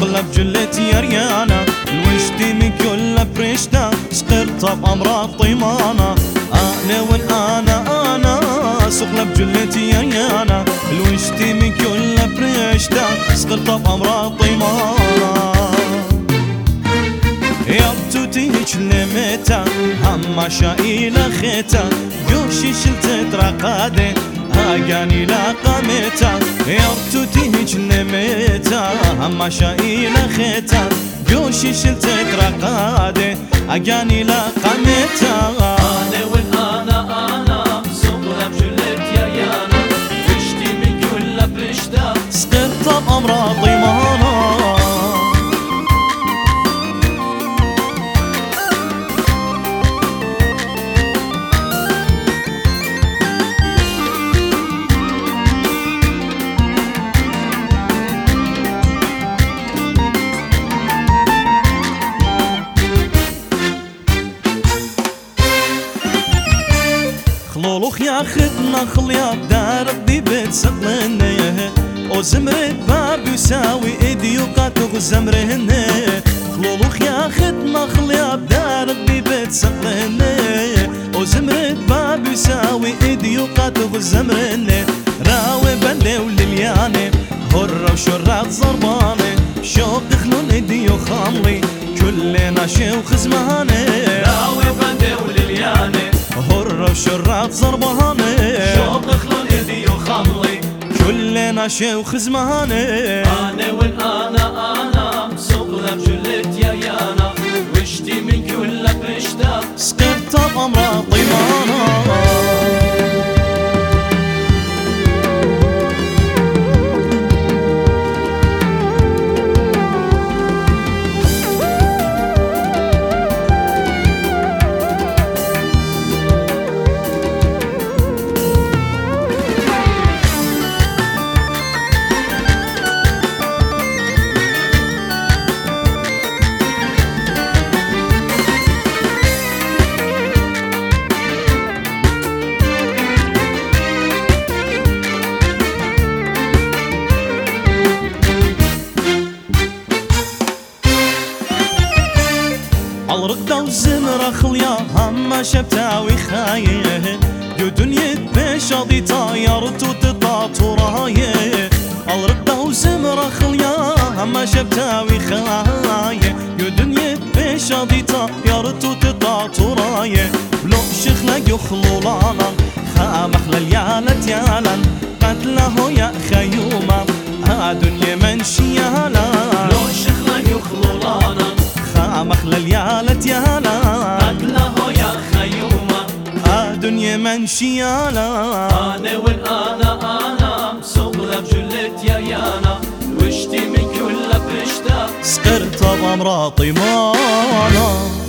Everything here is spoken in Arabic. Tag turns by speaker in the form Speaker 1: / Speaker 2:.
Speaker 1: صقلب جلتي يا ريانا الوشتي من كل برشتا سقرت بأمراض طيمانة أنا والأنا صقلب جلتي يا ريانا الوشتي من كل برشتا سقرت بأمراض طيمانة يا بتوتيج لمتا هم شايلة خيتا جوشي شلت ترقادي هاجاني لا قامتا يا بتوتيج لمتا هم شايلة خيتا جوشي شلت ترقادي هاجاني لا قامتا
Speaker 2: أنا والأنا صقلب جلت يا ريانا وشتي من كل برشتا
Speaker 1: سقرت بأمراض طيمانة خلولوخ ياخدنا خليا بدار ربي بتسقلنا وزمرت باب يساوي ايدي وقاتو زمرهن خلولوخ ياخدنا خليا بدار ربي بتسقلنا وزمرت باب يساوي ايدي وقاتو زمرهن راوي بلي وللياني هرة وشرات ضرباني شوق خلون ايدي وخاملي كلنا شيوخ زماني
Speaker 2: راوي بلي وللياني
Speaker 1: هرة وشرات ضرباني
Speaker 2: شوق خلون ايدي وخاملي
Speaker 1: كلنا شيوخ زماني
Speaker 2: أنا والأنا صقلب جلت يا ريانا وشتي من كل برشتا
Speaker 1: سقرت بأمراض طيمانة الرقدة وزمرة خليا هم شبتاوي خايه جو دنيا بشاضي طايرت وتطاط ورايه الرقدة وزمرة خليا هم شبتاوي خايه جو دنيا بشاضي طايرت وتطاط ورايه لو شخلة يخلولانا خامخ لليالت يالا قتله يا خيومة ها دنيا منشيالا
Speaker 2: لو شخلة يخلولانا
Speaker 1: خامخ لليالت يالا
Speaker 2: قتله يا خيومة
Speaker 1: دنيا منشيالا
Speaker 2: أنا والأنا صقلب جلت يا ريانا وشتي من كل برشتا
Speaker 1: سقرت بأمراض طيمانة